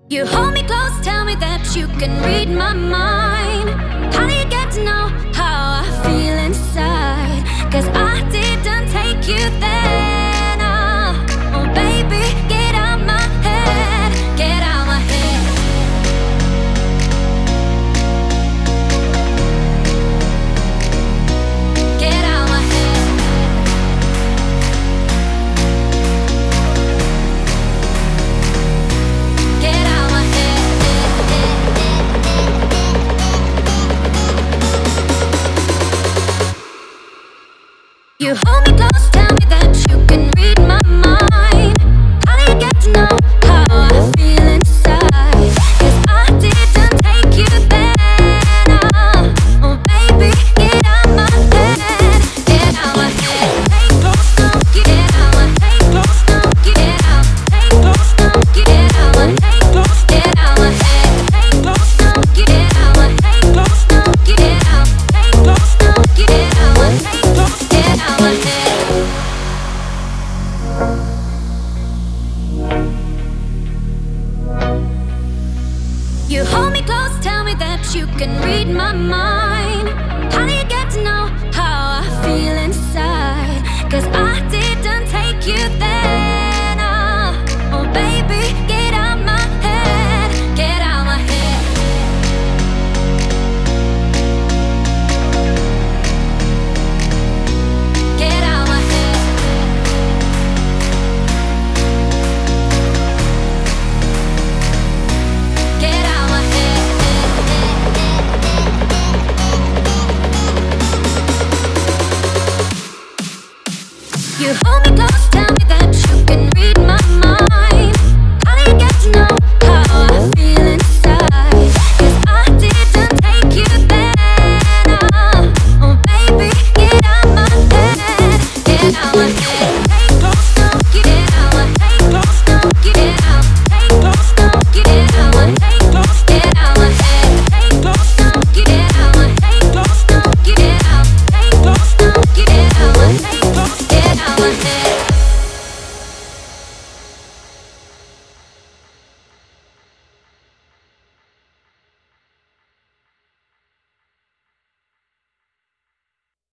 You hold me close, tell me that you can read my mind. How do you get to know how I feel inside? 'Cause I didn't take you there, no. Oh baby, get out my head, get out my head. Get out my head. Get out my head. You hold me close, tell me that you can read my mind. How do you get to know how I feel inside? 'Cause I didn't take you there, no. Oh baby, get out my head, get out my head. Take close, no, get out my take close, no, get out. Take close, no, get out my take close, get out my head. Take close, no, get out my take close, no, get out. Take close, no, get out my take close, get out my head. You hold me close, tell me that you can read my mind. How do you get to know how I feel inside? 'Cause I didn't take you there.